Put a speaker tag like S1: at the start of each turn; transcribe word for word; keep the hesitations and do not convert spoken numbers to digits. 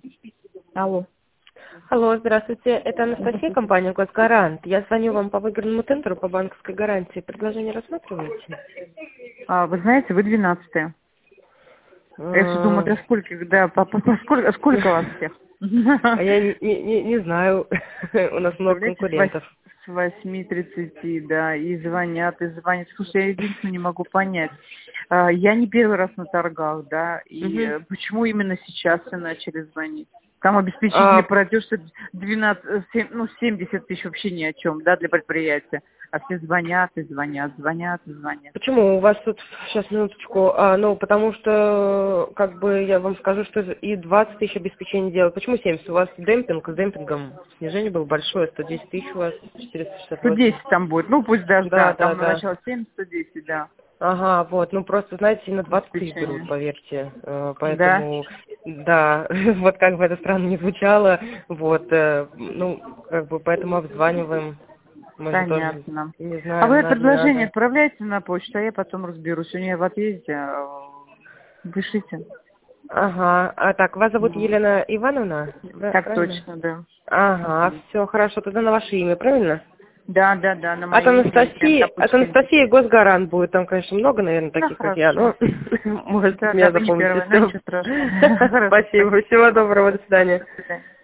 S1: Алло.
S2: Алло, здравствуйте. Это Анастасия, компания «Госгарант». Я звоню вам по выигранному тендеру по банковской гарантии. Предложение рассматриваете?
S1: А, вы знаете, вы двенадцатая. Я все думаю, да сколько, да, по, по- по- сколько, сколько вас всех?
S2: А я не, не, не- не знаю. У нас много
S1: Представляете, с вось-
S2: конкурентов.
S1: с восьми тридцати, да, и звонят, и звонят. Слушай, я единственное не могу понять. А, Я не первый раз на торгах, да, и
S2: Мгм.
S1: э, почему именно сейчас все начали звонить? Там обеспечительный
S2: А
S1: платеж что двенадцать, э, семь- ну, семьдесят тысяч вообще ни о чем, да, для предприятия. А все звонят и звонят, звонят и звонят.
S2: почему у вас тут, сейчас, минуточку, а, ну, потому что, как бы, я вам скажу, что и двадцать тысяч обеспечений делают. Почему семьдесят? У вас демпинг, с демпингом снижение было большое, сто десять тысяч у вас, четыреста шестьдесят
S1: сто
S2: восемь.
S1: десять там будет, ну пусть даже,
S2: Да,
S1: да,
S2: да,
S1: там на
S2: да.
S1: начало семь, сто десять, да,
S2: Ага, вот, ну просто, знаете, и на двадцать тысяч берут,
S1: обеспечение.
S2: поверьте, Э,
S1: Да,
S2: поэтому, да, вот как бы это странно не звучало, вот, э, ну, как бы поэтому обзваниваем, может тоже,
S1: понятно.
S2: не
S1: А
S2: знаю,
S1: вы
S2: надо, не
S1: предложение
S2: надо.
S1: отправляйте на почту, а я потом разберусь. У меня в отъезде, э, пишите.
S2: Ага, а так, вас зовут
S1: Ну,
S2: Елена Ивановна, да,
S1: так
S2: правильно?
S1: точно, да.
S2: Ага,
S1: Мгм.
S2: все, хорошо, тогда на ваше имя, правильно?
S1: Да, да, да, на
S2: От
S1: мое имя и прям
S2: Анастасии,
S1: на
S2: от
S1: почте.
S2: Анастасии Госгарант будет, там, конечно, много, наверное,
S1: Да,
S2: таких, как я,
S1: хорошо.
S2: но можете
S1: Да, да,
S2: меня
S1: вы не
S2: запомнить,
S1: первая, но
S2: все.
S1: ничего страшного. Хорошо,
S2: Спасибо,
S1: спасибо.
S2: всего доброго, до свидания.
S1: До свидания.